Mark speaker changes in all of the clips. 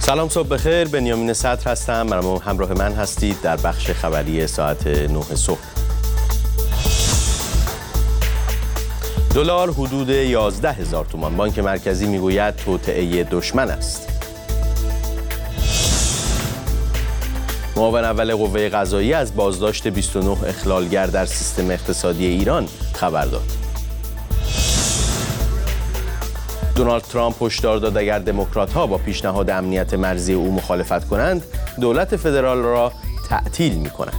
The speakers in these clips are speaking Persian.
Speaker 1: سلام، صبح بخیر. بنیامین صدر هستم. همراه من هستید در بخش خبری ساعت 9 صبح. دلار حدود 11,000 تومان. بانک مرکزی میگوید توطئه دشمن است. معاون اول قوه قضاییه از بازداشت 29 اخلالگر در سیستم اقتصادی ایران خبر داد. دونالد ترامپ هشدار داد اگر دموکرات‌ها با پیشنهاد امنیت مرزی او مخالفت کنند، دولت فدرال را تعطیل می‌کند.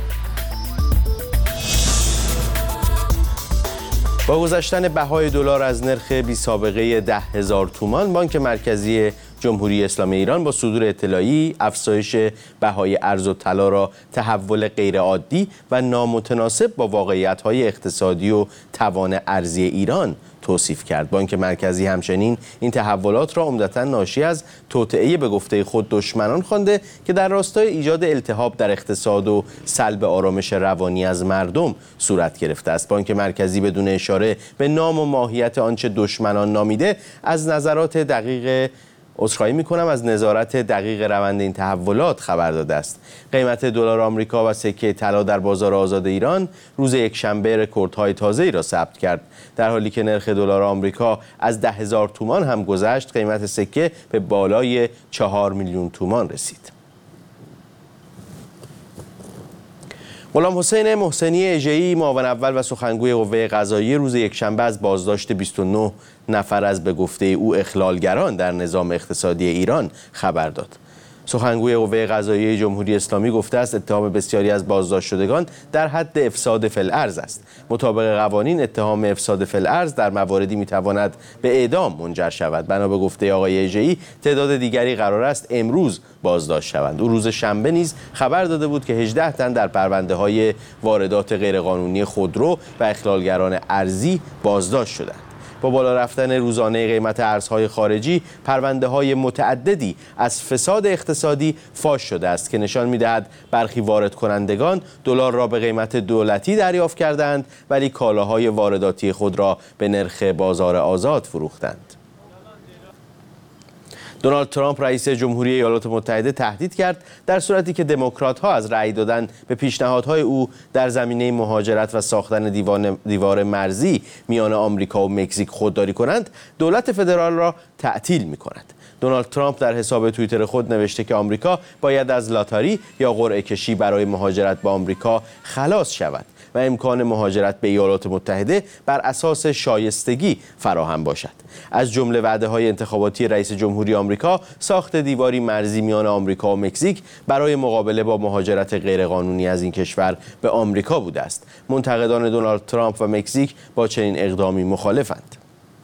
Speaker 1: با گذشتن بهای دلار از نرخ بی‌سابقه 10,000 تومان، بانک مرکزی جمهوری اسلامی ایران با صدور اطلاعی افزایش بهای ارز و طلا را تحول غیرعادی و نامتناسب با واقعیت‌های اقتصادی و توان ارزی ایران توصیف کرد. بانک مرکزی همچنین این تحولات را عمدتاً ناشی از توطئه به گفته خود دشمنان خوانده که در راستای ایجاد التهاب در اقتصاد و سلب آرامش روانی از مردم صورت گرفته است. بانک مرکزی بدون اشاره به نام و ماهیت آنچه دشمنان نامیده از نظرات دقیق از نظارت دقیق روند این تحولات خبر داده است. قیمت دلار آمریکا و سکه طلا در بازار آزاد ایران روز یکشنبه رکوردهای تازه‌ای را ثبت کرد. در حالی که نرخ دلار آمریکا از 10,000 تومان هم گذشت، قیمت سکه به بالای 4 میلیون تومان رسید. غلام حسین محسنی اژه‌ای، معاون اول و سخنگوی قوه قضاییه، روز یکشنبه از بازداشت 29 نفر از به گفته او اخلالگران در نظام اقتصادی ایران خبر داد. سخنگوی قوه قضاییه جمهوری اسلامی گفته است اتهام بسیاری از بازداشت شدگان در حد افساد فی الارض است. مطابق قوانین اتهام افساد فی الارض در مواردی میتواند به اعدام منجر شود. بنا به گفته آقای اژه‌ای، تعداد دیگری قرار است امروز بازداشت شوند. او روز شنبه نیز خبر داده بود که 18 تن در پرونده‌های واردات غیرقانونی خودرو و اخلالگران ارزی بازداشت شدند. با بالا رفتن روزانه قیمت ارزهای خارجی، پرونده‌های متعددی از فساد اقتصادی فاش شده است که نشان می‌دهد برخی وارد کنندگان دلار را به قیمت دولتی دریافت کردند ولی کالاهای وارداتی خود را به نرخ بازار آزاد فروختند. دونالد ترامپ رئیس جمهوری ایالات متحده تهدید کرد در صورتی که دموکرات‌ها از رأی دادن به پیشنهادهای او در زمینه مهاجرت و ساختن دیوار مرزی میان آمریکا و مکزیک خودداری کنند، دولت فدرال را تعطیل می‌کند. دونالد ترامپ در حساب توییتر خود نوشته که آمریکا باید از لاتاری یا قرعه کشی برای مهاجرت به آمریکا خلاص شود و امکان مهاجرت به ایالات متحده بر اساس شایستگی فراهم باشد. از جمله وعده‌های انتخاباتی رئیس جمهوری آمریکا، ساخت دیواری مرزی میان آمریکا و مکزیک برای مقابله با مهاجرت غیرقانونی از این کشور به آمریکا بوده است. منتقدان دونالد ترامپ و مکزیک با چنین اقدامی مخالفند.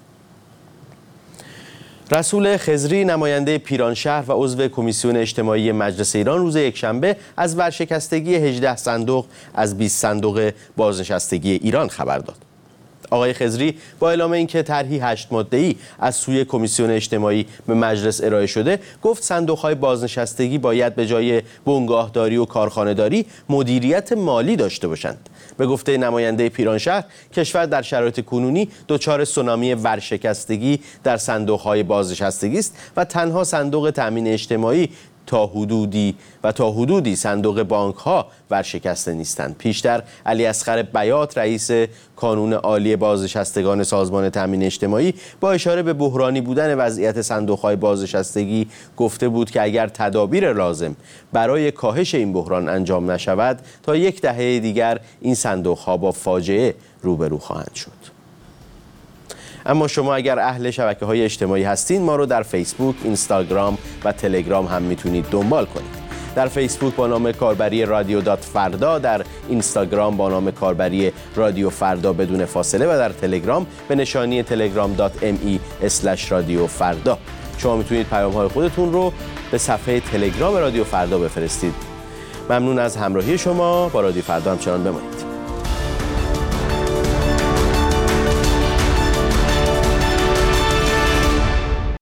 Speaker 1: رسول خضری، نماینده پیرانشهر و عضو کمیسیون اجتماعی مجلس ایران، روز یکشنبه از ورشکستگی 18 صندوق از 20 صندوق بازنشستگی ایران خبر داد. آقای خضری با اعلام اینکه طرحی 8 ماده‌ای از سوی کمیسیون اجتماعی به مجلس ارائه شده، گفت صندوق‌های بازنشستگی باید به جای بنگاهداری و کارخانه‌داری مدیریت مالی داشته باشند. به گفته نماینده پیرانشهر، کشور در شرایط کنونی دچار سونامی ورشکستگی در صندوق‌های بازنشستگی است و تنها صندوق تامین اجتماعی تا حدودی صندوق بانک‌ها ورشکسته نیستند. پیشتر علی اصغر بیات، رئیس کانون عالی بازنشستگان سازمان تامین اجتماعی، با اشاره به بحرانی بودن وضعیت صندوق‌های بازنشستگی گفته بود که اگر تدابیر لازم برای کاهش این بحران انجام نشود، تا یک دهه دیگر این صندوق‌ها با فاجعه روبرو خواهند شد. اما شما اگر اهل شبکه‌های اجتماعی هستین، ما رو در فیسبوک، اینستاگرام و تلگرام هم میتونید دنبال کنید. در فیسبوک با نام کاربری رادیو.فردا، در اینستاگرام با نام کاربری رادیو فردا بدون فاصله و در تلگرام به نشانی telegram.me/رادیو فردا. شما میتونید پیام‌های خودتون رو به صفحه تلگرام رادیو فردا بفرستید. ممنون از همراهی شما. با رادیو فردا همچنان بمانید.